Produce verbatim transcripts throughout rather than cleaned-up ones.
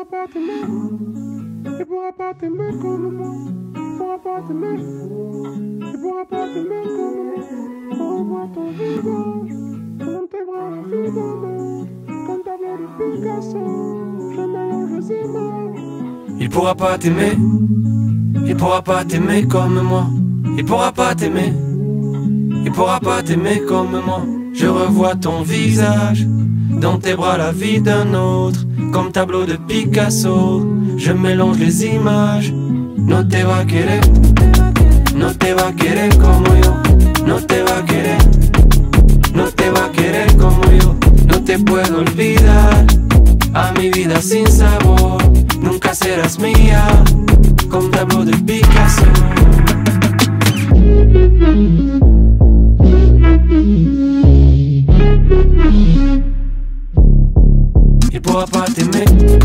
pourra pas t'aimer, il pourra pas t'aimer comme moi. Il pourra pas t'aimer, il pourra pas t'aimer comme moi. Je revois ton visage, dans tes bras la vie d'un autre. Comme tableau de Picasso, je mélange les images. Il pourra pas t'aimer, il pourra pas t'aimer comme moi. Il pourra pas t'aimer, il pourra pas t'aimer comme moi. Je revois ton visage, dans tes bras la vie d'un autre. Comme tableau de Picasso, je mélange les images. No te va a querer, no te va a querer como yo. No te va a querer, no te va a querer como yo. No te puedo olvidar, a mi vida sin sabor. Nunca serás mía, como tableau de Picasso. Il pourra pas t'aimer.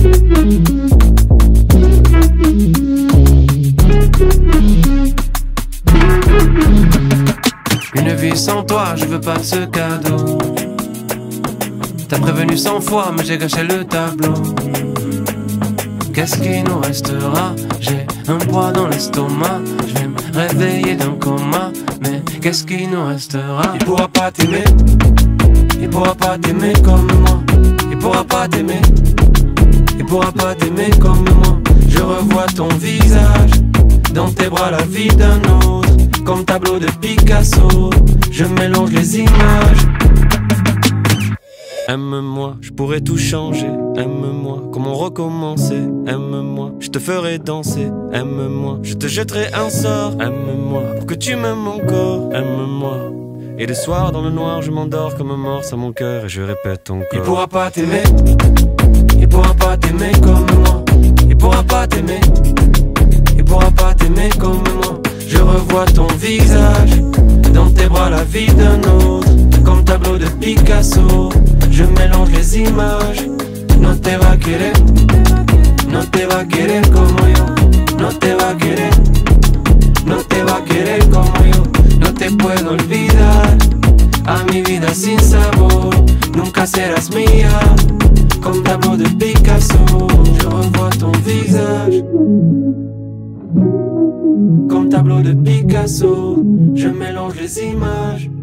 Une vie sans toi, je veux pas ce cadeau. T'as prévenu cent fois, mais j'ai gâché le tableau. Qu'est-ce qui nous restera? J'ai un poids dans l'estomac. Je vais me réveiller d'un coma. Mais qu'est-ce qui nous restera? Il pourra pas t'aimer, il pourra pas t'aimer comme moi. Il pourra pas t'aimer, il pourra pas t'aimer comme moi. Je revois ton visage, dans tes bras la vie d'un autre. Comme tableau de Picasso, je mélange les images. Aime-moi, je pourrais tout changer. Aime-moi, comment recommencer. Aime-moi, je te ferai danser. Aime-moi, je te jetterai un sort. Aime-moi, pour que tu m'aimes encore. Aime-moi. Et le soir dans le noir je m'endors comme un morse à mon cœur et je répète ton corps. Il pourra pas t'aimer, il pourra pas t'aimer comme moi. Il pourra pas t'aimer, il pourra pas t'aimer comme moi. Je revois ton visage, dans tes bras la vie d'un autre. Comme tableau de Picasso, je mélange les images. No te va a querer, no te va a querer como yo. No te va a querer, no te va a querer como yo. No te puedo olvidar, a mi vida sin sabor. Nunca serás mía, comme tableau de Picasso. Je revois ton visage, comme tableau de Picasso. Je mélange les images.